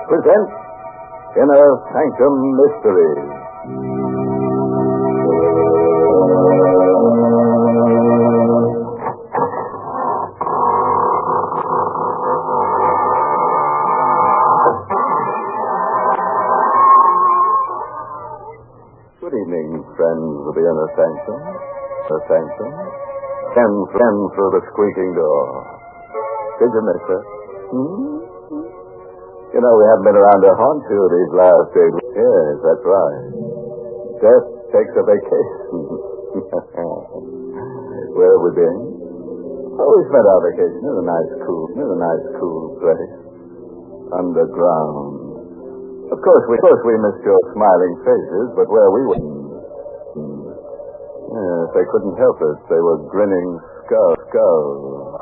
presents Inner Sanctum Mysteries. Good evening, friends of the Inner Sanctum. Friends through the squeaking door. Did you miss her? You know, we haven't been around to haunt you these last days. Yes, that's right. Death takes a vacation. Where have we been? Oh, we spent our vacation in a nice cool place. Underground. Of course, we missed your smiling faces, but where we were... Yes, they couldn't help it. They were grinning skulls.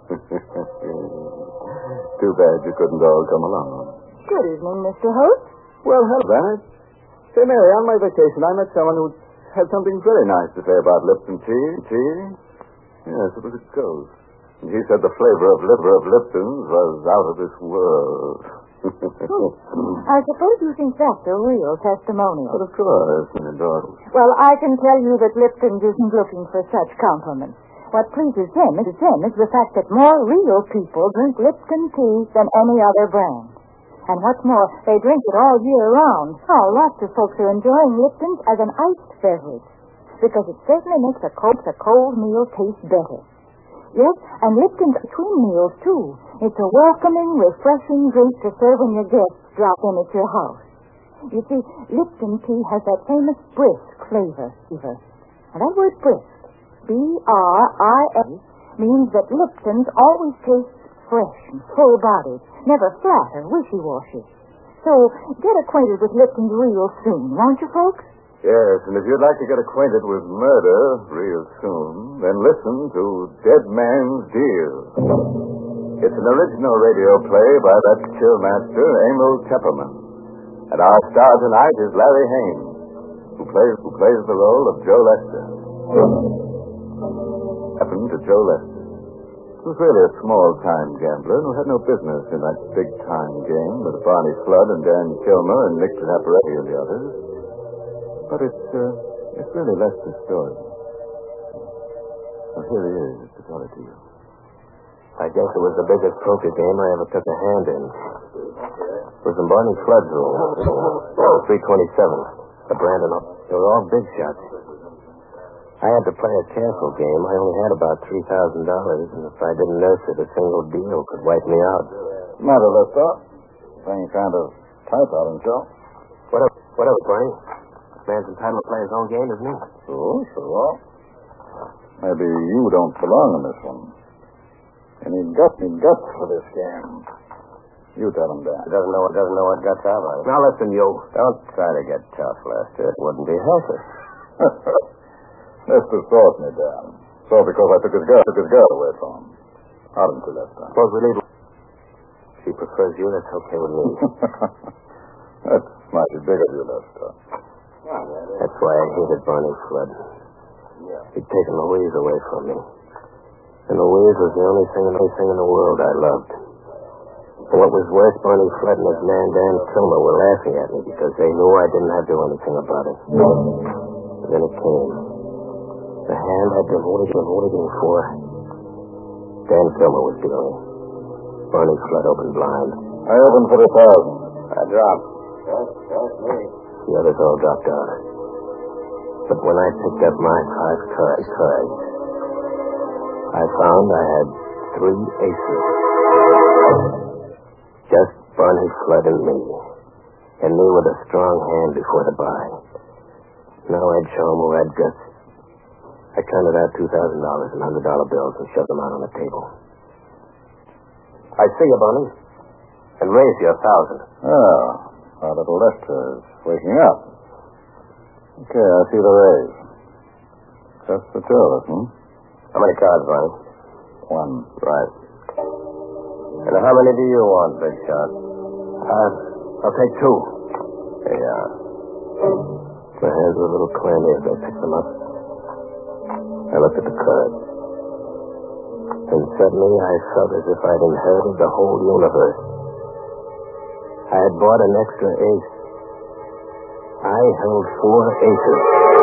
Too bad you couldn't all come along. Good evening, Mr. Host. Well, hello, Bennett. Say, Mary, on my vacation, I met someone who had something very nice to say about Lipton tea. Yes, it was a ghost. And he said the flavor of Lipton's was out of this world. I suppose you think that's a real testimonial. But of course. Well, I can tell you that Lipton's isn't looking for such compliments. What pleases him is the fact that more real people drink Lipton tea than any other brand. And what's more, they drink it all year round. Oh, lots of folks are enjoying Lipton's as an iced beverage because it certainly makes a cold meal taste better. Yes, and Lipton's between meals, too. It's a welcoming, refreshing drink to serve when your guests drop in at your house. You see, Lipton tea has that famous brisk flavor. Now, that word brisk, B-R-I-S, means that Lipton's always tastes fresh and full-bodied, never flat or wishy-washy. So, get acquainted with Lipton's real soon, won't you, folks? Yes, and if you'd like to get acquainted with murder real soon, then listen to Dead Man's Deal. It's an original radio play by that chill master, Emil Tepperman. And our star tonight is Larry Haines, who plays the role of Joe Lester. Happened to Joe Lester. He was really a small-time gambler who had no business in that big-time game with Barney Flood and Dan Kilmer and Nick Zapparetti and the others. But it's really Lester's story. Well, here he is to tell it to you. I guess it was the biggest poker game I ever took a hand in. It was in Barney Flood's room. 327. The Brandon. They were all big shots. I had to play a careful game. I only had about $3,000, and if I didn't nurse it, a single deal could wipe me out. Matter, Lester. Thing kind of tight on himself. Whatever, Barney. Man's entitled to play his own game, isn't he? Sure. Maybe you don't belong in this one. Any guts for this game. You tell him that. He doesn't know what guts are like. Now listen, you. Don't try to get tough, Lester. It wouldn't be healthy. Lester sought me down. So because I took his girl away from him. Hadn't you, Lester? Suppose we leave. If she prefers you, that's okay with me. That's mighty big of you, Lester. That's why I hated Barney Flood. He'd taken Louise away from me. And Louise was the only thing in the world I loved. And what was worse, Barney Flood and his man Dan Kilmer were laughing at me because they knew I didn't have to do anything about it. And then it came. The hand I'd been waiting for. Dan Kilmer was dealing. Barney Flood opened blind. I opened for 1,000. I dropped. That's me. The others all dropped out. But when I picked up my 5 cards, I found I had 3 aces. Just Barney Flood and me. And me with a strong hand before the buy. Now I'd show him who had guts. I counted out $2,000 in $100 bills and shoved them out on the table. I see you, Barney. And raise you 1,000. Oh, our little Lester's waking up. Okay, I see the raise. Just the two of us, How many cards, Barney? 1. Right. And how many do you want, Big Shot? I'll take 2. Here you are. My hands were a little clammy as I picked them up. I looked at the cards. And suddenly I felt as if I'd inherited the whole universe. I had bought an extra ace. I held 4 aces.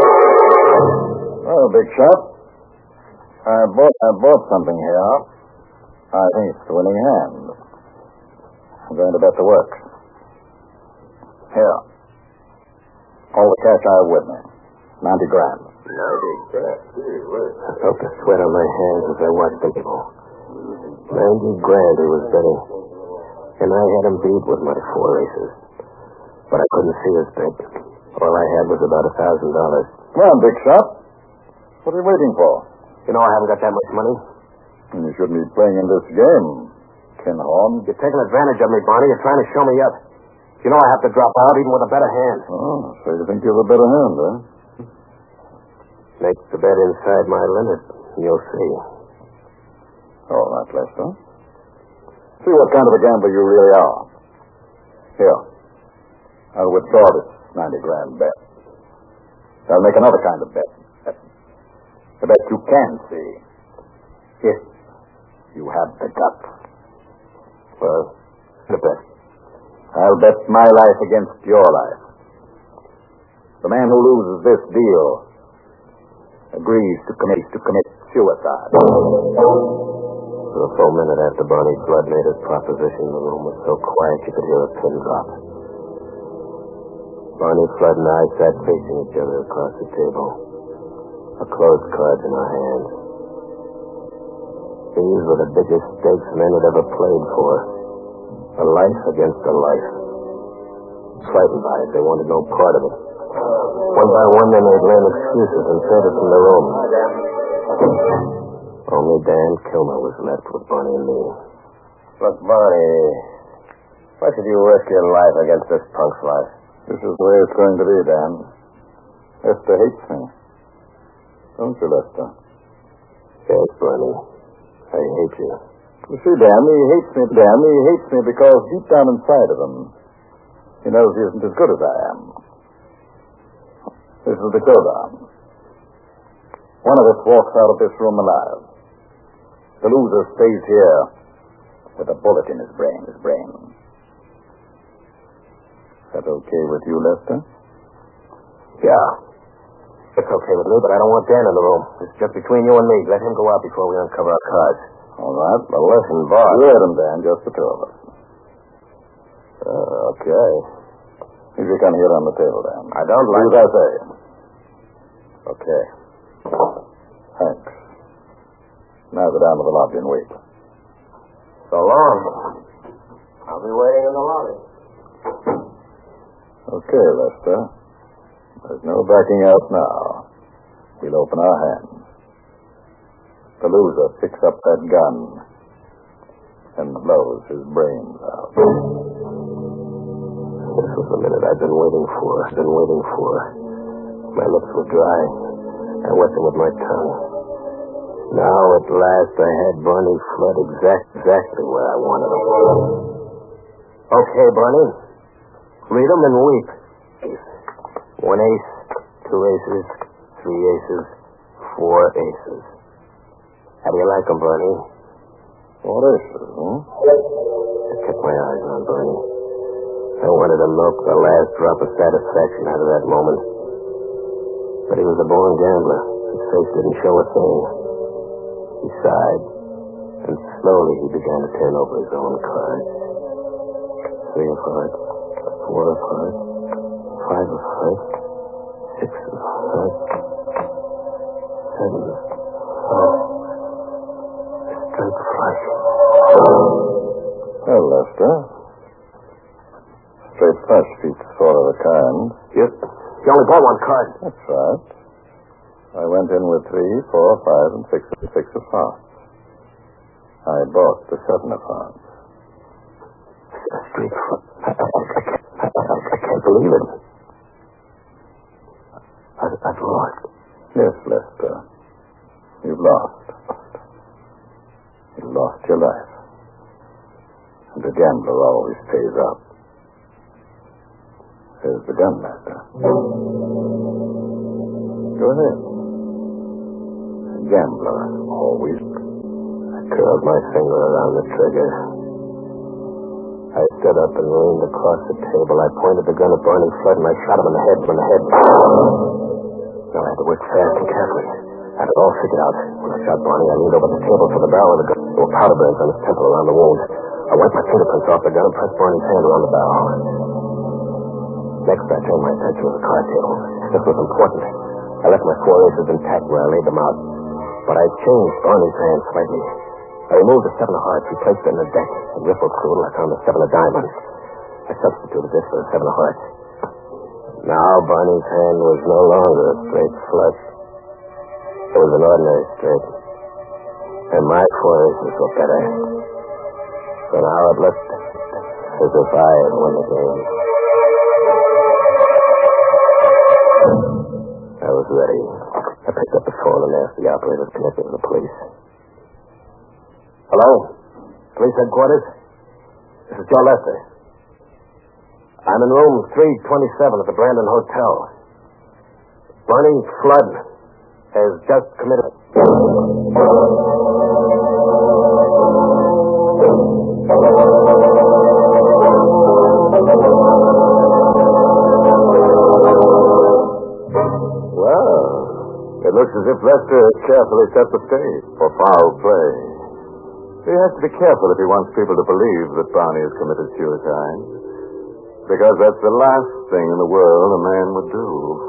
Oh, big shot. I bought something here. I think it's the winning hand. I'm going to bet the works. Here. All the cash I have with me. 90 grand. 90 grand? I felt the sweat on my hands as I watched the people. 90 grand he was betting. And I had him beat with my 4 aces. But I couldn't see his bet. All I had was about $1,000. Come on, big shot. What are you waiting for? You know I haven't got that much money. You shouldn't be playing in this game, Kinhorn. You're taking advantage of me, Barney. You're trying to show me up. You know I have to drop out even with a better hand. Oh, so you think you have a better hand, huh? Make the bet inside my limit, and you'll see. All right, Lester. See what kind of a gambler you really are. Here. I'll withdraw this 90 grand bet. I'll make another kind of bet. The bet you can see. If you have the guts. Well, the bet. I'll bet my life against your life. The man who loses this deal agrees to commit suicide. For a full minute after Barney Flood made his proposition, the room was so quiet you could hear a pin drop. Barney Flood and I sat facing each other across the table, our closed cards in our hands. These were the biggest stakes men had ever played for. A life against a life. Frightened by it, they wanted no part of it. One by one, they made lame excuses and faded from the room. Only Dan Kilmer was left with Barney and me. Look, Barney, why should you risk your life against this punk's life? This is the way it's going to be, Dan. Lester hates me. Don't you, Lester? Yes, Barney. I hate you. You see, Dan, he hates me. Dan, he hates me because deep down inside of him, he knows he isn't as good as I am. This is the showdown. One of us walks out of this room alive. The loser stays here with a bullet in his brain. Is that okay with you, Lester? Yeah. It's okay with me, but I don't want Dan in the room. It's just between you and me. Let him go out before we uncover our cards. All right. Well, listen, boss. You heard him, Dan. Just the two of us. Okay. If you come here on the table, Dan. I don't like what I say. Okay. Thanks. Now go down to the lobby and wait. So long. I'll be waiting in the lobby. Okay, Lester. There's no backing out now. We'll open our hands. The loser picks up that gun and blows his brains out. This was the minute I've been waiting for. My lips were dry. I wet them with my tongue. Now, at last, I had Barney Flood exactly where I wanted him. Okay, Barney. Read them and weep. 1 ace, 2 aces, 3 aces, 4 aces. How do you like them, Barney? 4 aces, huh? I kept my eyes on Barney. I wanted to milk the last drop of satisfaction out of that moment. But he was a born gambler. His face didn't show a thing. He sighed, and slowly he began to turn over his own cards. 3 of hearts, 4 of hearts, 5 of hearts, 6 of hearts, 7 of hearts. Straight flush. Well, Lester. Straight flush beats 4 of a kind. Yep. You only bought 1 card. That's right. I went in with 3, 4, 5, and 6 of hearts. I bought the 7 of hearts. Straight flush. I can't believe it. I've lost. Yes, Lester. You've lost. You've lost your life. And the gambler always pays up. There's the gun, Lester. Go ahead. The gambler always. I curled my finger around the trigger. I stood up and leaned across the table. I pointed the gun at Barney Flood, and I shot him in the head. Now I had to work fast and carefully. I had it all figured out. When I shot Barney, I leaned over the table for the barrel of the gun. There were powder burns on his temple around the wound. I wiped my fingerprints off the gun and pressed Barney's hand around the barrel. Next, I turned my attention to the card table. This was important. I left my 4 aces intact where I laid them out. But I changed Barney's hand slightly. I removed the 7 of hearts, replaced it in the deck, and rippled through it. I found the 7 of diamonds. I substituted this for the 7 of hearts. Now Barney's hand was no longer a straight flush. It was an ordinary straight. And my 4 aces were better. So now it looked as if I had won the game. I was ready. I picked up the phone and asked the operator to connect me with the police. Hello? Police headquarters? This is Joe Lester. I'm in room 327 at the Brandon Hotel. Barney Flood has just committed... Well, it looks as if Lester has carefully set the stage for foul play. He has to be careful if he wants people to believe that Barney has committed suicide. Because that's the last thing in the world a man would do.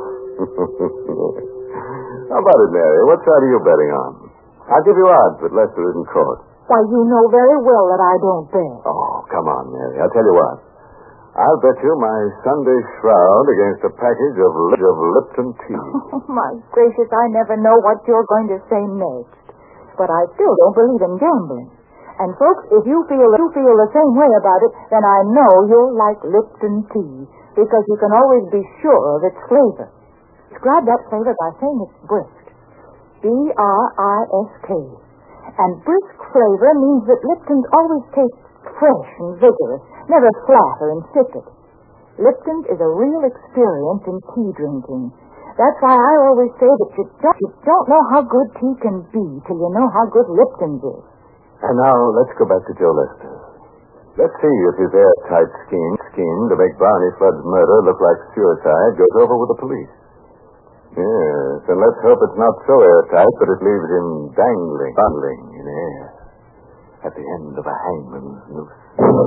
How about it, Mary? What side are you betting on? I'll give you odds that Lester isn't caught. Why, you know very well that I don't bet. Oh, come on, Mary. I'll tell you what. I'll bet you my Sunday shroud against a package of Lipton tea. Oh, my gracious, I never know what you're going to say next. But I still don't believe in gambling. And, folks, if you feel the same way about it, then I know you'll like Lipton tea, because you can always be sure of its flavor. Describe that flavor by saying it's brisk. B-R-I-S-K. And brisk flavor means that Lipton's always tastes fresh and vigorous, never flat or insipid. Lipton's is a real experience in tea drinking. That's why I always say that you don't know how good tea can be till you know how good Lipton's is. And now, let's go back to Joe Lester. Let's see if his airtight scheme to make Barney Flood's murder look like suicide goes over with the police. Yes, and let's hope it's not so airtight that it leaves him dangling in air at the end of a hangman's noose.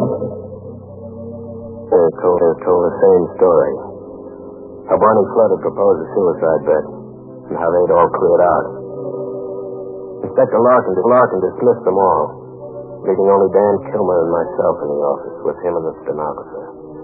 They told the same story. How Barney Flood had proposed a suicide bet, and how they'd all cleared out. Inspector Larkin dismissed them all, leaving only Dan Kilmer and myself in the office with him and the stenographer.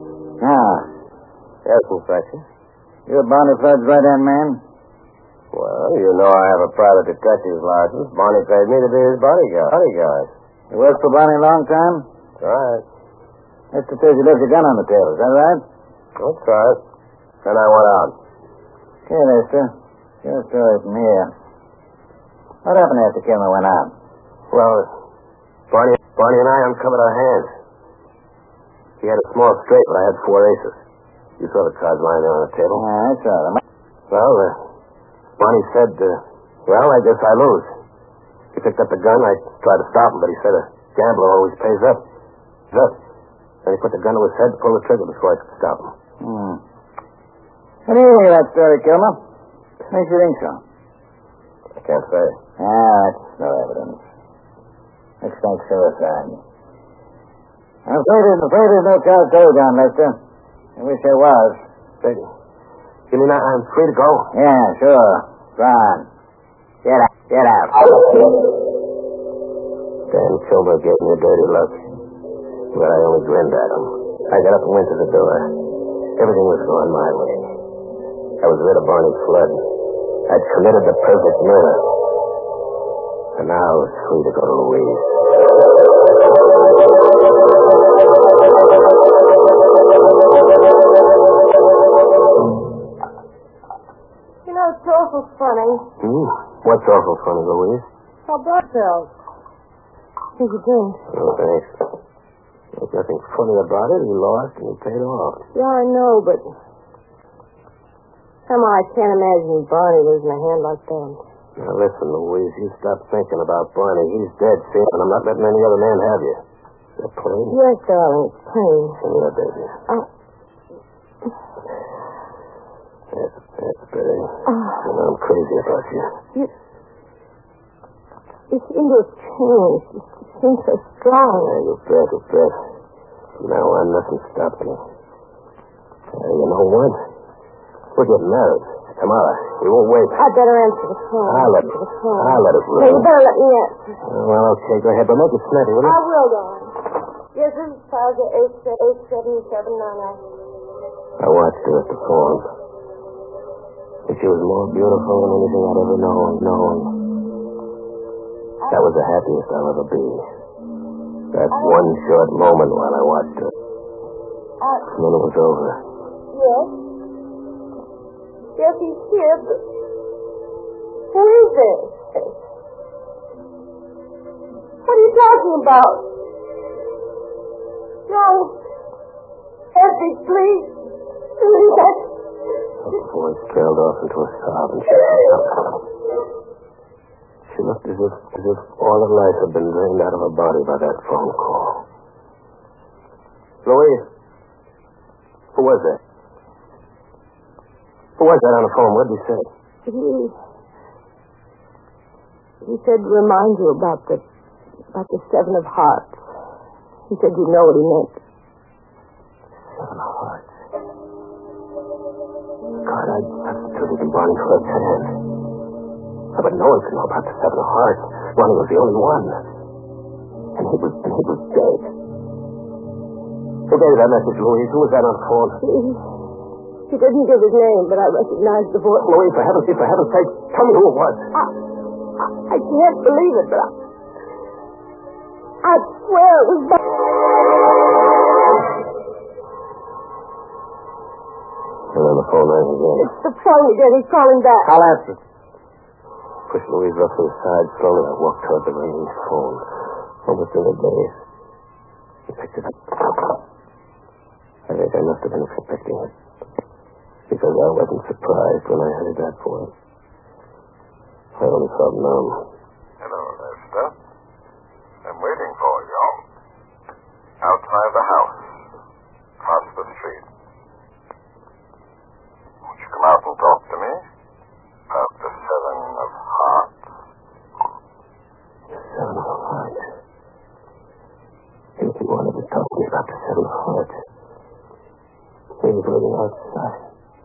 Yes, Inspector. You're Barney Flood's right-hand man? Well, you know I have a private detective's license. Barney paid me to be his bodyguard. You worked for Barney a long time? That's right. Mr. says you left your gun on the table. Is that right? That's right. Then I went out. Okay, Lester. Your story from here. What happened after Kilmer went out? Well, Barney and I uncovered our hands. He had a small straight, but I had 4 aces. You saw the cards lying there on the table. Yeah, I saw them. Well, Barney said, I guess I lose. He picked up the gun. I tried to stop him, but he said a gambler always pays up. Then he put the gun to his head to pull the trigger before I could stop him. What do you think of that story, Kilmer? Makes you think so? I can't say. That's no evidence. Looks like suicide. I'm afraid there's no charge carried on, Lester. I wish there was. Brady, you mean I'm free to go? Yeah, sure. Go on. Get out. Dan Kilmer gave me a dirty look, but I only grinned at him. I got up and went to the door. Everything was going my way. I was rid of Barney Flood. I'd committed the perfect murder. And now I was free to go to Louise. You know, it's awful funny. What's awful funny, Louise? How Bud felt. Here's a drink. Oh, thanks. There's nothing funny about it. He lost and he paid off. Yeah, I know, but somehow I can't imagine Barney losing a hand like that. Now, listen, Louise, you stop thinking about Barney. He's dead, see, and I'm not letting any other man have you. The plane? Yes, darling, it's plain. Yeah, baby. That's Betty. You know I'm crazy about you. You seem to have changed. You seem so strong. Yeah, you bet. Now on, nothing stops me. You know what? We're getting married. Tomorrow. We won't wait. I'd better answer the phone. I'll let it No, ring. you better let me answer. Well, okay, go ahead. But make it snappy, will you? I will, darling. Yes, this is Plaza 8779. I watched her at the phone. And she was more beautiful than anything I'd ever known. That was the happiest I'll ever be. That one short moment while I watched her. And then it was over. Yes? Yes, he's here, but who is this? What are you talking about? No. Effie, please. Her voice trailed off into a sob, and she looked as if all her life had been drained out of her body by that phone call. Louise? Who was that? Who was that on the phone? What did he say? He said to remind you about the Seven of Hearts. He said you know what he meant. Seven of Hearts. God, I substituted in Barney Flood's hand. But no one can know about the Seven of Hearts. Ronnie was the only one. And he was dead. Who gave you that message, Louise? Who was that on the phone? He didn't give his name, but I recognized the voice. Louise, for heaven's sake, tell me who it was. I can't believe it, but I swear it was... And then the phone rang again. It's the phone again. He's calling back. I'll answer. Pushed Louise roughly aside. Slowly, I walked toward the ringing phone. Almost in a daze. He picked it up. I think I must have been expecting it. Because I wasn't surprised when I heard that voice. I only felt numb. Hello, Lester. I'm waiting for you. Outside the house. Across the street. Won't you come out and talk to me? About the Seven of Hearts. Seven of Hearts. He wanted to talk to me about the Seven of Hearts. He was waiting outside.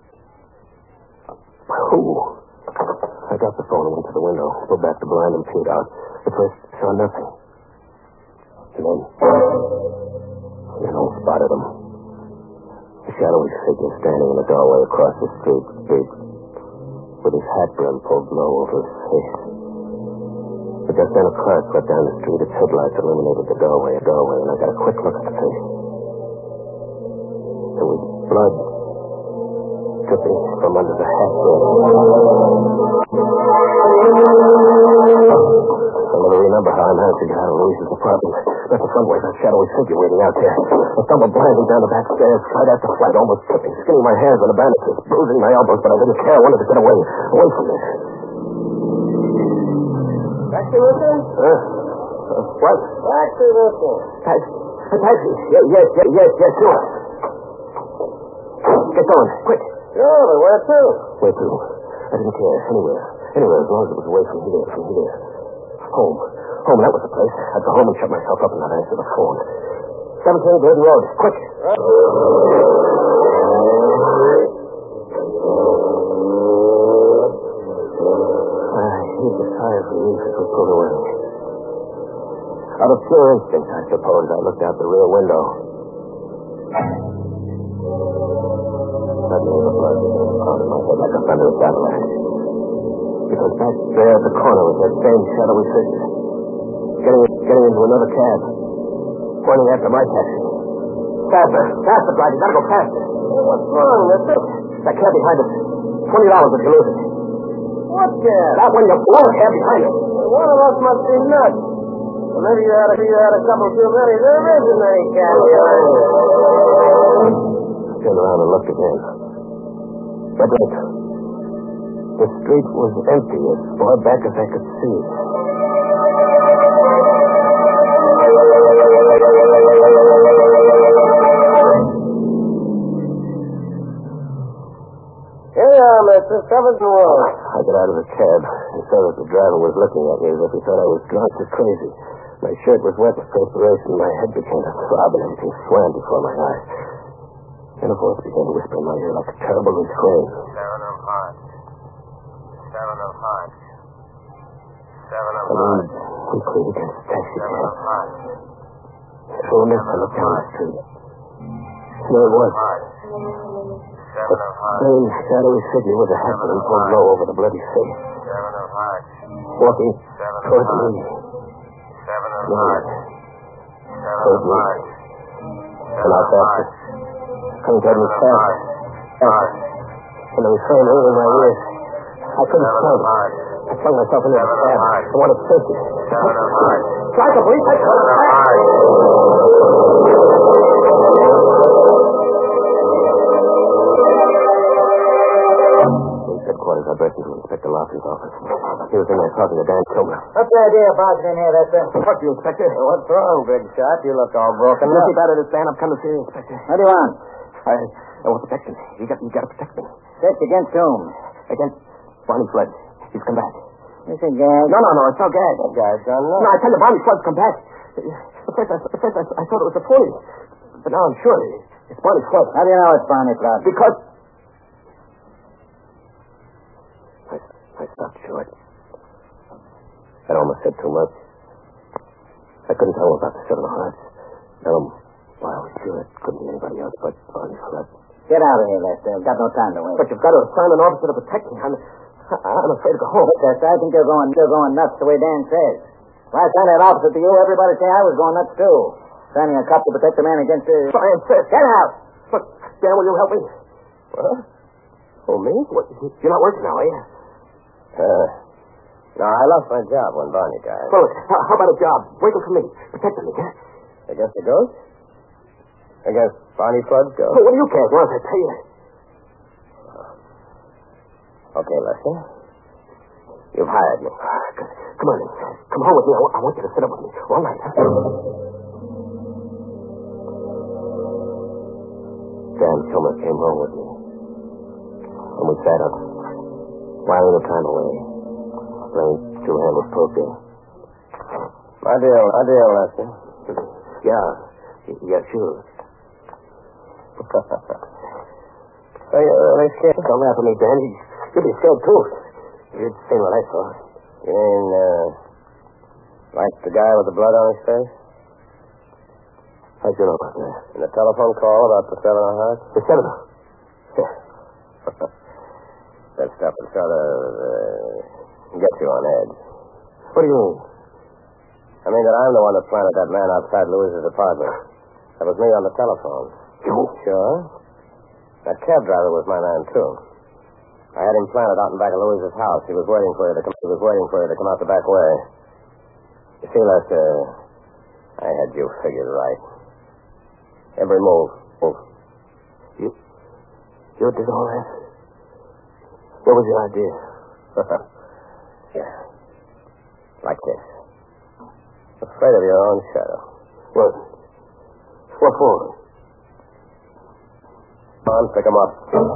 Who? I got the phone and went to the window, pulled back the blind and peered out. At first, saw nothing. And then I spotted him. A shadowy figure standing in the doorway across the street, with his hat brim pulled low over his face. But just then a car swept down the street. Its headlights illuminated the doorway, and I got a quick look at the face. There was blood dripping from under the hat brim. I'll never remember how I managed to get out of Louise's apartment. That's the front way, that shadowy figure waiting out there. I stumbled blindly down the back stairs, flight after flight, almost tripping, skinning my hands on the banisters, bruising my elbows, but I didn't care. I wanted to get away from this. Taxi with you? What? Taxi with you. Taxi? Yes, sure. Get going, quick. Sure, but where to? Where to? I didn't care. Anywhere, as long as it was away from here. Home, that was the place. I'd go home and shut myself up and not answer the phone. 17 Glidden Road, quick. Right. Here's a sigh of relief as we pulled away. Out of pure instinct, I suppose, I looked out the rear window. Suddenly the blood caught in my head like a thunderous avalanche. Because back there at the corner was that same shadowy figure. Getting into another cab. Pointing after my taxi. Faster, Blind. You gotta go faster. What's wrong, mister? That cab behind us. $20 if you lose it. What cab? That one, you blow a cab behind us. One of us must be nuts. Well, maybe you had a couple too many. There isn't any cab behind us. I turned around and looked again. But look. The street was empty as far back as I could see. it's the seventh world. I got out of the cab and saw that the driver was looking at me as if he thought I was drunk or crazy. My shirt was wet with perspiration. My head began to throb and everything swam before my eyes. Then a voice began to whisper in my ear like a terrible refrain. 7 of hearts. 7 of hearts. 7 of I leaned hearts. quickly against the taxi 7 cab. of hearts. For a minute, I looked down the street. There it was. 7 of hearts. Same shadowy figure with a hat that pulled low over the bloody face. 7 of hearts. Walking 7 of towards me. hearts. 7 of No. hearts. 7 of hearts. And I faster. Coming toward me fast. Fast. And the refrain ringing in my ears. I couldn't stand it. I flung myself into the cab. I wanted safety. 7 of hearts. Drive the police! 7 of hearts. Police headquarters, I burst into Inspector Larkin's office. He was in there talking to Dan Kilmer. What's the idea of barging in here, Lester? Fuck you, Inspector. What's wrong, big shot? You look all broken Don't up. keep out of this, Dan. I'm coming to see you, Inspector. What do you want? I want protection. You got to protect me. Search against whom? Against Barney Flood. He's come back. It's a gag. No, it's no gag. That guy's done No, nothing. I tell you, Barney Flood's come back. At first I thought it was a phony. But now I'm sure it's Barney Flood. How do you know it's Barney Flood? Because... I stopped short. I almost said too much. I couldn't tell him about the 7 of hearts. Well, I was sure it couldn't be anybody else but Barney Flood. Get out of here, Lester. I've got no time to wait. But you've got to assign an officer to protect me. I'm afraid to go home. Look, Lester, I think you're going nuts the way Dan says. Last time that officer to you, everybody say I was going nuts too. Signing a cop to protect the man against his... Science says. Get out! Look, Dan, will you help me? What? Oh, me? What? You're not working now, are you? No, I lost my job when Barney died. Well, look, how about a job? Working for me. Protecting me, huh? Against the ghost? Against Barney Flood's ghost? Well, what do you care as long as I pay you? Okay, Lester. You've hired me. Come on in. Come home with me. I want you to sit up with me all night, huh? Dan Kilmer came home with me. And we sat up, whiling the time away, playing two-handled poker. My deal, Lester. Yeah, sure. So you're really scared? Don't laugh at me, Dan. You'll be scared, too. You'd seen what I saw. You mean, like the guy with the blood on his face? How'd you know about that? In the telephone call about the 7 of hearts? The 7 of... Yeah. That stuff would sort of get you on edge. What do you mean? I mean that I'm the one that planted that man outside Louise's apartment. That was me on the telephone. You? Sure. That cab driver was my man, too. I had him planted out in back of Louise's house. He was waiting for you to come out the back way. You see, Lester, I had you figured right. Every move. You did all that? What was your idea? Yeah. Like this. Afraid of your own shadow. What? What for? Come on, pick him up.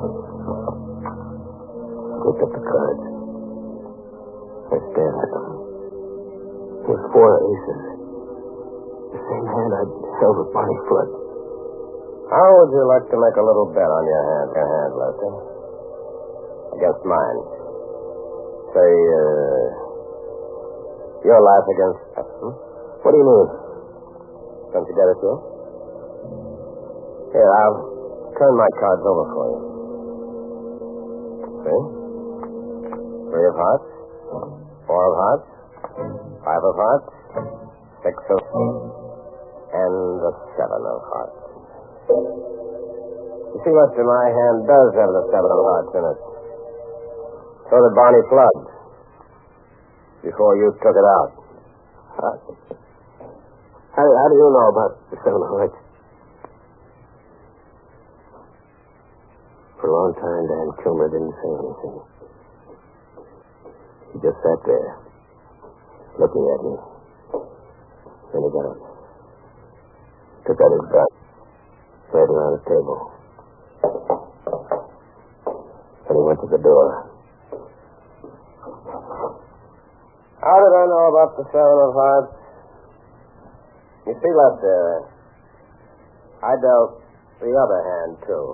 Picked up the cards. I stared at them. With 4 aces. The same hand I'd held with Barney Flood. How would you like to make a little bet on your hand, Lester? Against mine. Say, your life against... What do you mean? Don't you get it, Joe? Here, I'll turn my cards over for you. See? 3 of hearts. 4 of hearts. 5 of hearts. 6 of... And the 7 of hearts. You see, Lester, my hand does have the 7 of hearts in it. So did Barney Flood. Before you took it out. How do you know about the 7 of hearts? For a long time, Dan Kilmer didn't say anything. He just sat there, looking at me. Then he got up, took out his gun, laid it on the table. Then he went to the door. How did I know about the Seven of Hearts? You see, Lester, I dealt the other hand, too.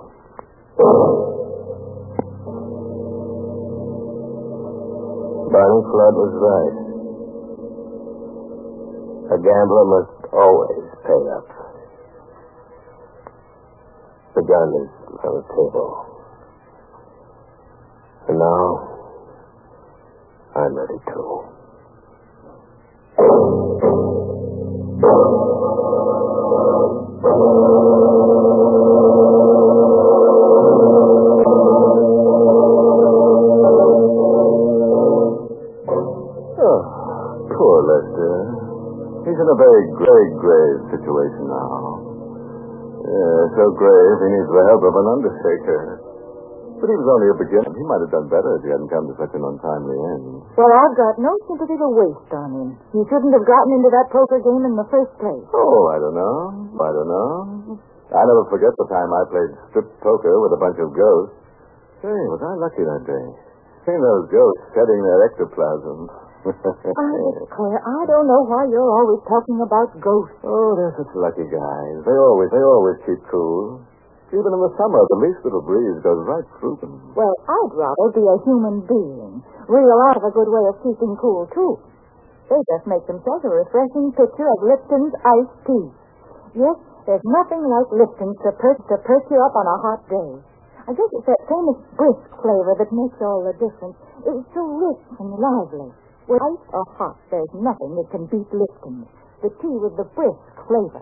Barney Flood was right. A gambler must always pay up. The gun is on the table. And now, I'm ready to. Poor Lester. He's in a very grave situation now. Yeah, so grave he needs the help of an undertaker. But he was only a beginner. He might have done better if he hadn't come to such an untimely end. Well, I've got no sympathy to waste on him. He shouldn't have gotten into that poker game in the first place. Oh, I don't know. I never forget the time I played strip poker with a bunch of ghosts. Say, was I lucky that day? Seeing those ghosts shedding their ectoplasm. I declare, I don't know why you're always talking about ghosts. Oh, they're such lucky guys. They always keep cool. Even in the summer, the least little breeze goes right through them. Well, I'd rather be a human being. Realize a good way of keeping cool, too. They just make themselves a refreshing picture of Lipton's iced tea. Yes, there's nothing like Lipton's to perk you up on a hot day. I guess it's that famous brisk flavor that makes all the difference. It's so rich and lively. With ice or hot, there's nothing that can beat Lipton's. The tea with the brisk flavor.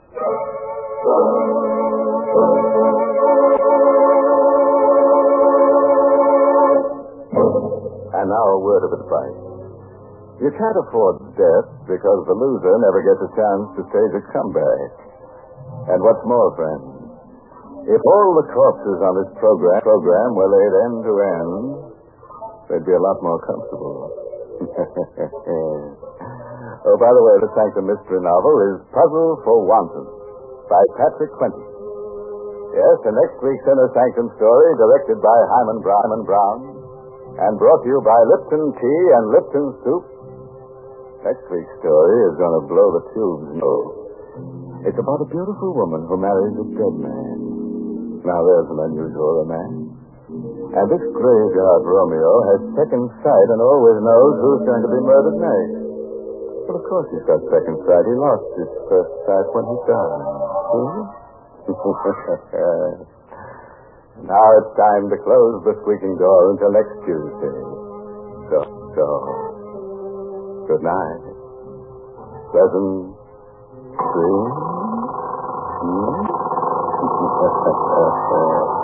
And now a word of advice. You can't afford death because the loser never gets a chance to stage a comeback. And what's more, friends, if all the corpses on this program were laid end to end, they'd be a lot more comfortable. Oh, by the way, the Sanctum Mystery novel is Puzzle for Wanton by Patrick Quentin. Yes, the next week's Inner Sanctum story, directed by Hyman Brown, and brought to you by Lipton Tea and Lipton Soup. Next week's story is going to blow the tubes. No. It's about a beautiful woman who marries a dead man. Now, there's an unusual romance. And this graveyard Romeo has second sight and always knows who's going to be murdered next. Well, of course he's got second sight. He lost his first sight when he died. Now it's time to close the squeaking door until next Tuesday. So, good night. Pleasant dreams.